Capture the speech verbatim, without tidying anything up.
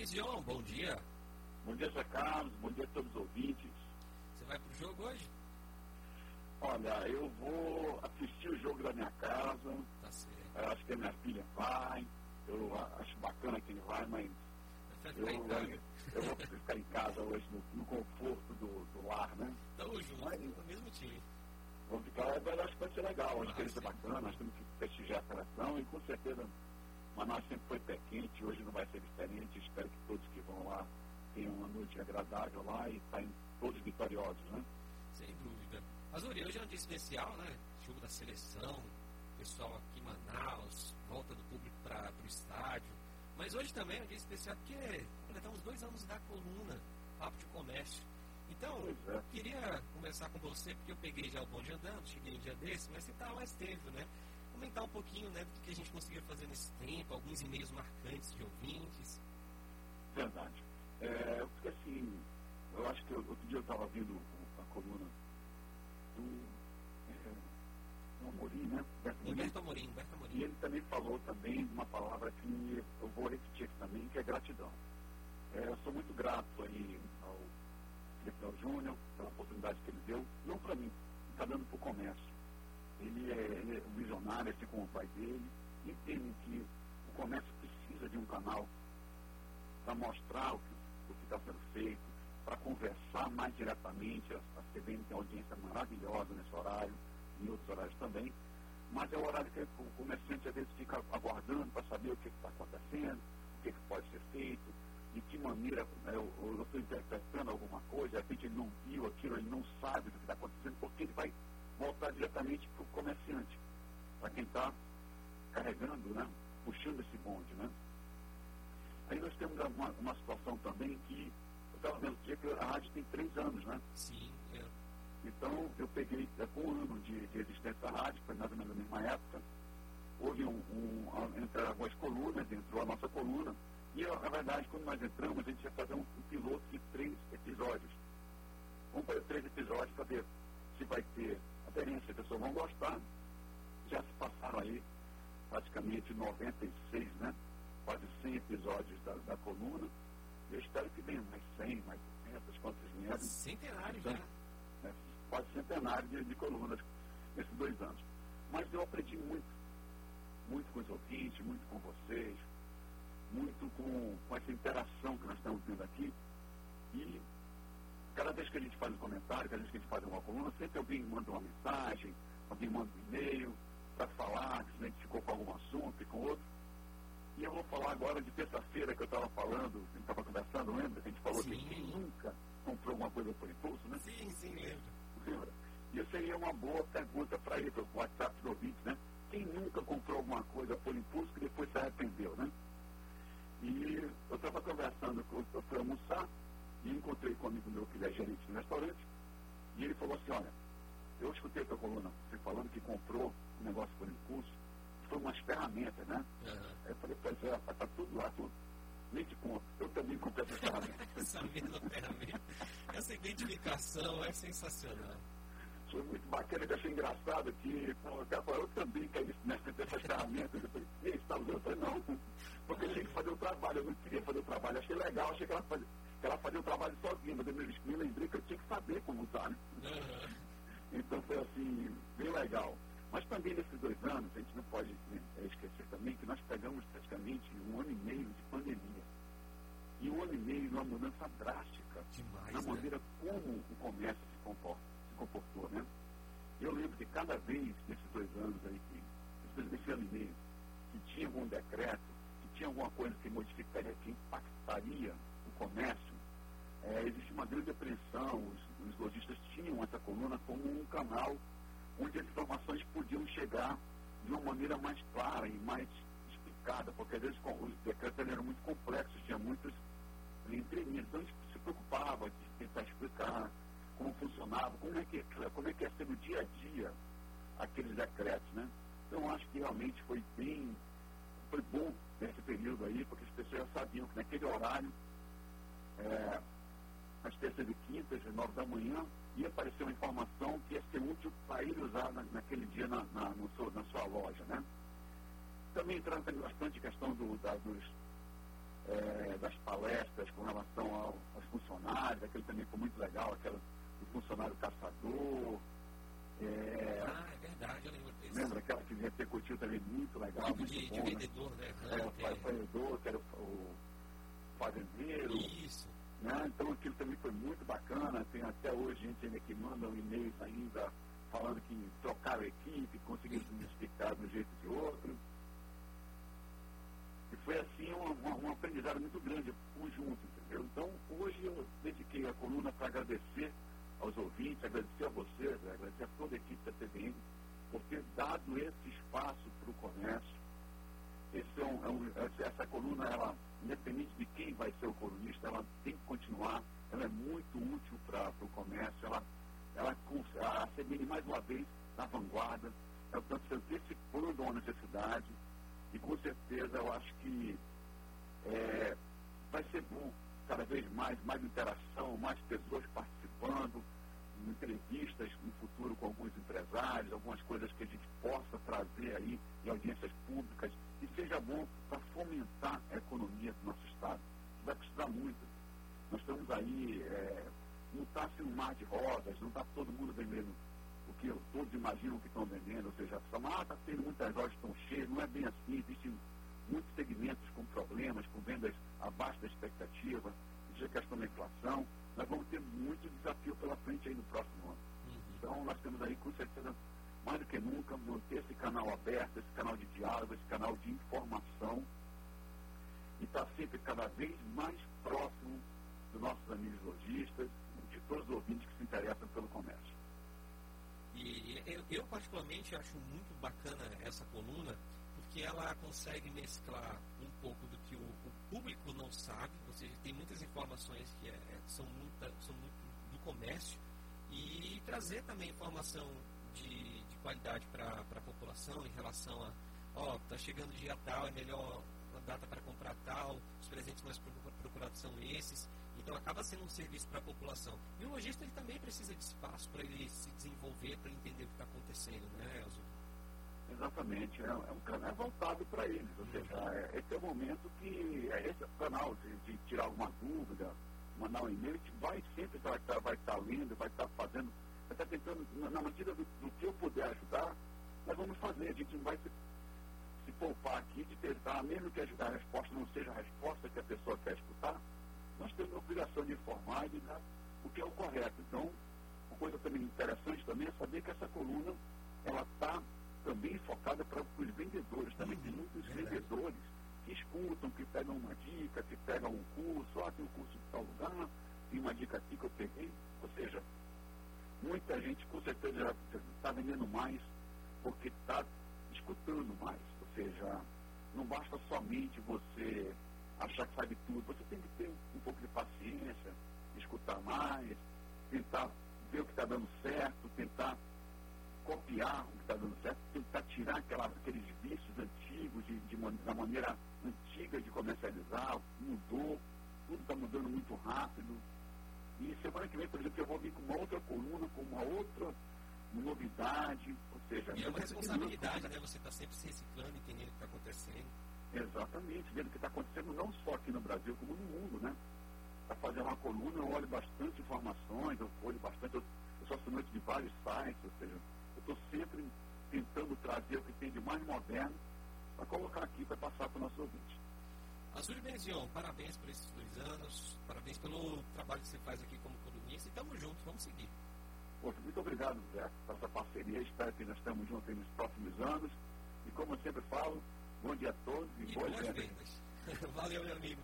Gleison, bom dia. Bom dia, Zé Carlos. Bom dia a todos os ouvintes. Você vai pro jogo hoje? Olha, eu vou assistir o jogo da minha casa. Tá certo. Eu acho que a minha filha vai. Eu acho bacana que ele vai, mas eu, eu, eu vou ficar em casa hoje no, no conforto do, do lar, né? Tamo junto, mas, no mesmo time. Vou ficar, eu acho que vai ser legal. Acho que vai ser bacana. Nós temos que prestigiar a seleção e com certeza Manaus sempre foi pé quente, hoje não vai ser diferente. Espero que todos que vão lá tenham uma noite agradável lá e saem todos vitoriosos, né? Sem dúvida. Mas hoje é um dia especial, né? Jogo da seleção, pessoal aqui em Manaus, volta do público para o estádio. Mas hoje também é um dia especial porque completamos dois anos da coluna Papo de Comércio. Então, é. queria conversar com você, porque eu peguei já o bonde andando, cheguei um dia desse, mas você estava mais tempo, né? Comentar um pouquinho, né, do que a gente conseguiu fazer nesse tempo, alguns e-mails marcantes de ouvintes. Verdade. É, porque assim, eu acho que outro dia eu estava vendo a coluna do é, Amorim, né? Humberto Amorim, Humberto Amorim. E ele também falou também uma palavra que eu vou repetir aqui também, que é gratidão. É, eu sou muito grato aí ao Felipe Júnior pela oportunidade que ele deu, não para mim, está dando para o comércio. Ele é, ele é um visionário, assim como o pai dele, entende que o comércio precisa de um canal para mostrar o que está sendo feito, para conversar mais diretamente. A, a C B N tem uma audiência maravilhosa nesse horário, em outros horários também, mas é o horário que o comerciante às vezes fica aguardando para saber o que está acontecendo, o que, que pode ser feito, de que maneira né, eu estou interpretando alguma coisa, de repente ele não viu aquilo, ele não sabe do que está acontecendo, porque ele vai voltar diretamente para o comerciante, para quem está carregando, né, puxando esse bonde, né? Aí nós temos uma, uma situação também que, eu estava vendo que a rádio tem três anos, né? Sim, é. Então, eu peguei com um ano de, de existência da rádio, foi mais ou menos na mesma época, houve um, um, entraram algumas colunas, entrou a nossa coluna, e na verdade, quando nós entramos, a gente ia fazer um, um piloto de três episódios. Vamos fazer três episódios para ver se vai ter aderência, as pessoas vão gostar. Já se passaram aí praticamente noventa e seis, né? Quase cem episódios da, da coluna. Eu espero que venham mais cem, mais duzentos, quantos vieram. Centenário então, já. Né? Quase centenário de, de colunas nesses dois anos. Mas eu aprendi muito, muito com os ouvintes, muito com vocês, muito com, com essa interação que nós estamos tendo aqui. E cada vez que a gente faz um comentário, cada vez que a gente faz uma coluna, sempre alguém manda uma mensagem, alguém manda um e-mail para falar, que se identificou com algum assunto e com outro. E eu vou falar agora de terça-feira que eu estava falando, a gente estava conversando, lembra? A gente falou Sim. que quem nunca comprou alguma coisa por impulso, né? Sim, sim, lembro. Lembra? E isso seria uma boa pergunta para ele, para o WhatsApp do ouvinte, né? Quem nunca comprou alguma coisa por impulso que depois se arrependeu, né? E eu estava conversando, eu fui almoçar, e encontrei com um amigo meu que é gerente do restaurante, e ele falou assim, olha, eu escutei a tua coluna, você falando que comprou um negócio por impulso, foi umas ferramentas, né? Uhum. Aí eu falei, pois é, está tudo lá, tudo. Nem te conto, eu também comprei essa ferramenta. Essa mesma ferramenta. Essa identificação é sensacional. Foi muito bacana, eu achei engraçado que pô, o cara falou, eu também quero essas ferramentas. Eu falei, e aí, você está usando? Eu falei, não, porque eu tinha que fazer o trabalho, eu não queria fazer o trabalho, achei legal, achei que ela fazia. Ela fazia o trabalho sozinha, mas eu me, me lembrei que eu tinha que saber como usar. Né? Uhum. Então foi assim, bem legal. Mas também nesses dois anos, a gente não pode né, esquecer também que nós pegamos praticamente um ano e meio de pandemia. E um ano e meio de uma mudança drástica Demais, na né? maneira como o comércio se, comporta, se comportou. Né? Eu lembro que cada vez nesses dois anos aí, que, nesse ano e meio, que tinha algum decreto, que tinha alguma coisa que modificaria, que impactaria o comércio, é, existe uma grande apreensão, os, os lojistas tinham essa coluna como um canal onde as informações podiam chegar de uma maneira mais clara e mais explicada, porque às vezes os decretos eram muito complexos, tinha muitos entrelinhas, então a gente se preocupava de tentar explicar como funcionava, como é que, como é que ia ser no dia a dia aqueles decretos, né? Então acho que realmente foi bem, foi bom nesse período aí, porque as pessoas já sabiam que naquele horário, é, às terças e quintas, às nove da manhã, ia aparecer uma informação que ia ser útil para ele usar na, naquele dia na, na, no seu, na sua loja, né? Também entrando bastante questão do, da, dos, é, das palestras com relação ao, aos funcionários, aquele também foi muito legal, aquela do funcionário caçador. É, ah, é verdade, eu lembro desse. Lembra aquela que repercutiu também muito legal, tipo muito de, bom, de né? vendedor, né? É, o vendedor, que era o, o fazendeiro. Isso. Né? Então aquilo também foi muito bacana. Tem até hoje gente ainda que manda um e-mail ainda falando que trocaram a equipe, conseguiram se identificar de um jeito de outro. E foi assim um, um, um aprendizado muito grande, o junto, entendeu? Então hoje eu dediquei a coluna para agradecer aos ouvintes, agradecer a vocês, agradecer a toda a equipe da T V N por ter dado esse espaço para o comércio. Esse é um, é um, essa coluna, ela, independente de quem vai ser o colunista, ela tem que continuar, ela é muito útil para o comércio, ela, ela, a C B N mais uma vez na vanguarda, ela está se antecipando a uma necessidade e com certeza eu acho que é, vai ser bom cada vez mais, mais interação, mais pessoas participando, entrevistas no futuro com alguns empresários, algumas coisas que a gente possa trazer aí em audiências públicas e seja bom para fomentar a economia do nosso Estado. Vai precisar muito. Nós estamos aí, é, não está assim um mar de rodas, não está todo mundo vendendo o que todos imaginam que estão vendendo, ou seja, ah, está tendo muitas lojas que estão cheias, não é bem assim, existem muitos segmentos com problemas, com vendas abaixo da expectativa, existe a questão da inflação. Nós vamos ter muito desafio pela frente aí no próximo ano. Uhum. Então, nós temos aí, com certeza, mais do que nunca, manter esse canal aberto, esse canal de diálogo, esse canal de informação e estar sempre cada vez mais próximo dos nossos amigos lojistas, de todos os ouvintes que se interessam pelo comércio. E eu, eu particularmente, acho muito bacana essa coluna, porque ela consegue mesclar um pouco do que o, o público não sabe, ou seja, tem muitas informações que é, são, muita, são muito do comércio, e trazer também informação de, de qualidade para a população em relação a, ó, tá chegando dia tal, é melhor a data para comprar tal, os presentes mais procurados são esses, então acaba sendo um serviço para a população. E o lojista ele também precisa de espaço para ele se desenvolver, para entender o que está acontecendo, né, Elzo? Exatamente, é, é um canal voltado para eles, ou seja, é, esse é o momento que, é esse é o canal de, de tirar alguma dúvida, mandar um e-mail, a gente vai sempre vai estar, vai estar lendo, vai estar fazendo, vai estar tentando, na, na medida do, do que eu puder ajudar, nós vamos fazer, a gente não vai se, se poupar aqui de tentar, mesmo que ajudar a resposta não seja a resposta que a pessoa quer escutar, nós temos a obrigação de informar e de dar o que é o correto. Então, uma coisa também interessante também é saber que essa coluna, ela está também focada para os vendedores. Também tem muitos vendedores que escutam, que pegam uma dica, que pegam um curso, ah, tem um curso de tal lugar, tem uma dica aqui que eu peguei. Ou seja, muita gente com certeza está vendendo mais porque está escutando mais. Ou seja, não basta somente você achar que sabe tudo, você tem que ter um, um pouco de paciência, escutar mais, tentar ver o que está dando certo, tentar copiar o que está dando certo, tentar tirar aquela, aqueles vícios antigos, de, de, da maneira antiga de comercializar, mudou, tudo está mudando muito rápido. E semana que vem, por exemplo, eu vou vir com uma outra coluna, com uma outra novidade, ou seja... E é uma responsabilidade, né? Você está sempre se reciclando, entendendo o que está acontecendo. Exatamente, vendo o que está acontecendo não só aqui no Brasil, como no mundo, né? Para fazer uma coluna, eu olho bastante informações, eu olho bastante, eu, eu sou assinante de vários sites, ou seja, eu estou sempre tentando trazer o que tem de mais moderno para colocar aqui, para passar para o nosso ouvinte. Azuri Benzion, parabéns por esses dois anos, parabéns pelo trabalho que você faz aqui como colunista, e estamos juntos, vamos seguir. Poxa, muito obrigado, Zé, por essa parceria, espero que nós estamos juntos nos próximos anos, e como eu sempre falo, bom dia a todos e, e boas boas vendas. vendas. Valeu, meu amigo.